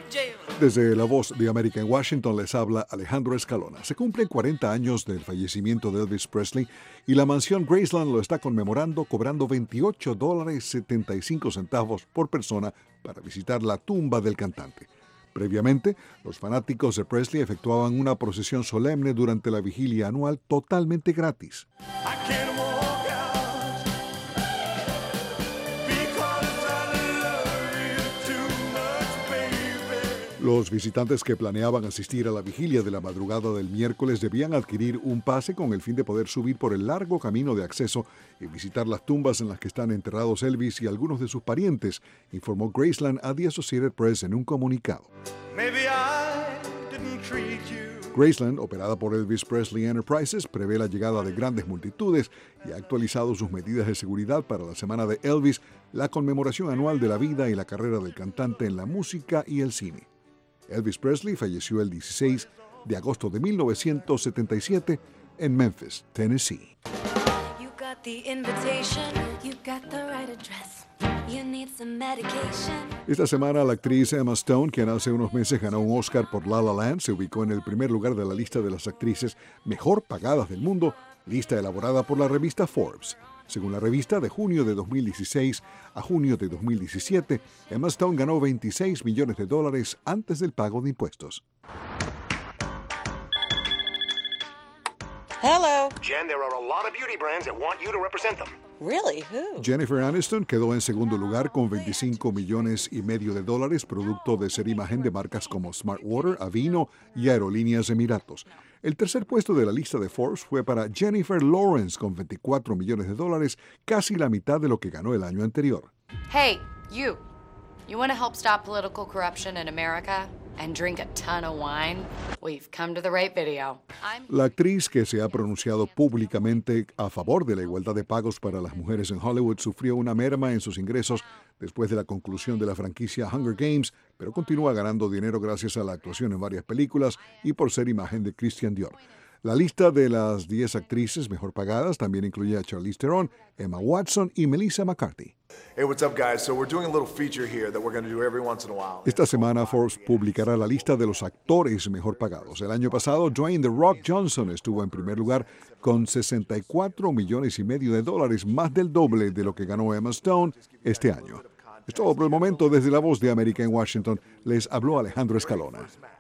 Desde La Voz de América en Washington les habla Alejandro Escalona. Se cumplen 40 años del fallecimiento de Elvis Presley y la mansión Graceland lo está conmemorando cobrando $28.75 por persona para visitar la tumba del cantante. Previamente, los fanáticos de Presley efectuaban una procesión solemne durante la vigilia anual totalmente gratis. Los visitantes que planeaban asistir a la vigilia de la madrugada del miércoles debían adquirir un pase con el fin de poder subir por el largo camino de acceso y visitar las tumbas en las que están enterrados Elvis y algunos de sus parientes, informó Graceland a The Associated Press en un comunicado. Graceland, operada por Elvis Presley Enterprises, prevé la llegada de grandes multitudes y ha actualizado sus medidas de seguridad para la Semana de Elvis, la conmemoración anual de la vida y la carrera del cantante en la música y el cine. Elvis Presley falleció el 16 de agosto de 1977 en Memphis, Tennessee. Esta semana la actriz Emma Stone, quien hace unos meses ganó un Oscar por La La Land, se ubicó en el primer lugar de la lista de las actrices mejor pagadas del mundo, lista elaborada por la revista Forbes. Según la revista, de junio de 2016 a junio de 2017, Emma Stone ganó $26 millones antes del pago de impuestos. Hello. Jen, there are a lot of beauty brands that want you to represent them. Really? Who? Jennifer Aniston quedó en segundo lugar con $25 millones producto de ser imagen de marcas como Smartwater, Aveeno y Aerolíneas Emiratos. El tercer puesto de la lista de Forbes fue para Jennifer Lawrence con $24 millones, casi la mitad de lo que ganó el año anterior. Hey, you. You want to help stop political corruption in America and drink a ton of wine? Well, you've come to the right video. La actriz, que se ha pronunciado públicamente a favor de la igualdad de pagos para las mujeres en Hollywood, sufrió una merma en sus ingresos después de la conclusión de la franquicia Hunger Games, pero continúa ganando dinero gracias a la actuación en varias películas y por ser imagen de Christian Dior. La lista de las 10 actrices mejor pagadas también incluye a Charlize Theron, Emma Watson y Melissa McCarthy. Hey, what's up, guys? So we're doing a little feature here that we're going to do every once in a while. Esta semana Forbes publicará la lista de los actores mejor pagados. El año pasado, Dwayne The Rock Johnson estuvo en primer lugar con $64 millones, más del doble de lo que ganó Emma Stone este año. Es todo por el momento. Desde La Voz de América en Washington, les habló Alejandro Escalona.